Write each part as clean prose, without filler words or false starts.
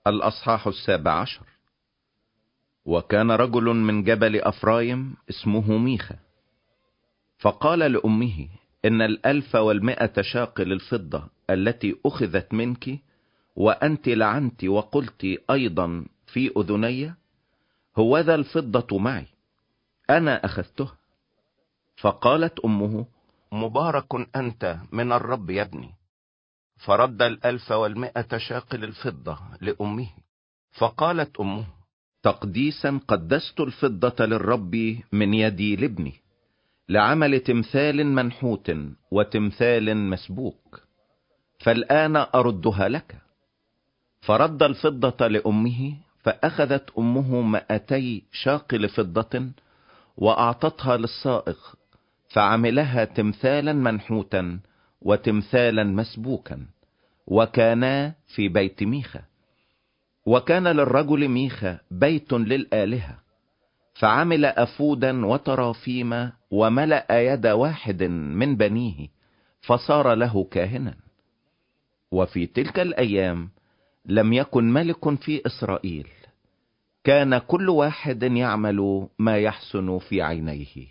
الأصحاح 17. وكان رجل من جبل أفرايم اسمه ميخا، فقال لأمه: إن 1100 شاقل الفضة التي أخذت منك وأنت لعنت وقلت أيضا في أذني، هوذا الفضة معي، أنا أخذتها. فقالت أمه: مبارك أنت من الرب يا ابني. فرد 1100 شاقل الفضة لأمه. فقالت أمه: تقديسا قدست الفضة للرب من يدي لابني، لعمل تمثال منحوت وتمثال مسبوك، فالآن أردها لك. فرد الفضة لأمه، فأخذت أمه 200 شاقل فضة وأعطتها للصائغ، فعملها تمثالا منحوتا وتمثالا مسبوكا، وكانا في بيت ميخا. وكان للرجل ميخا بيت للآلهة، فعمل أفودا وترافيم وملأ يد واحد من بنيه، فصار له كاهنا. وفي تلك الأيام لم يكن ملك في إسرائيل، كان كل واحد يعمل ما يحسن في عينيه.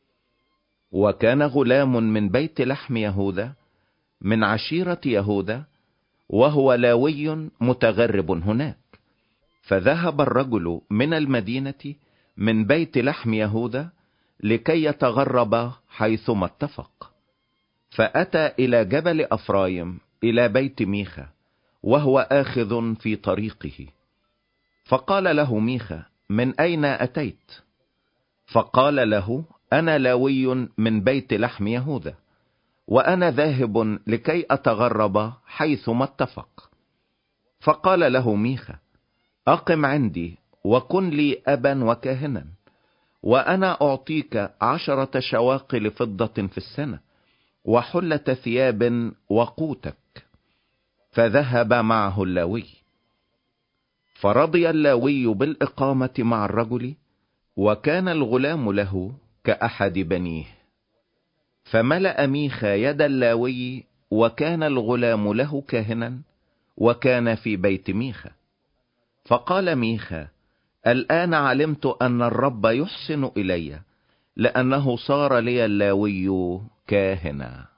وكان غلام من بيت لحم يهوذا من عشيرة يهوذا، وهو لاوي متغرب هناك. فذهب الرجل من المدينة من بيت لحم يهوذا لكي يتغرب حيثما اتفق، فأتى إلى جبل أفرايم إلى بيت ميخا، وهو آخذ في طريقه. فقال له ميخا: من أين أتيت؟ فقال له: أنا لاوي من بيت لحم يهوذا، وأنا ذاهب لكي أتغرب حيثما اتفق. فقال له ميخا: أقم عندي وكن لي أبا وكاهنا، وأنا أعطيك 10 شواقل فضة في السنة، وحلة ثياب وقوتك. فذهب معه اللاوي. فرضي اللاوي بالإقامة مع الرجل، وكان الغلام له كأحد بنيه. فملأ ميخا يد اللاوي، وكان الغلام له كاهنا، وكان في بيت ميخا. فقال ميخا: الآن علمت أن الرب يحسن إلي، لأنه صار لي اللاوي كاهنا.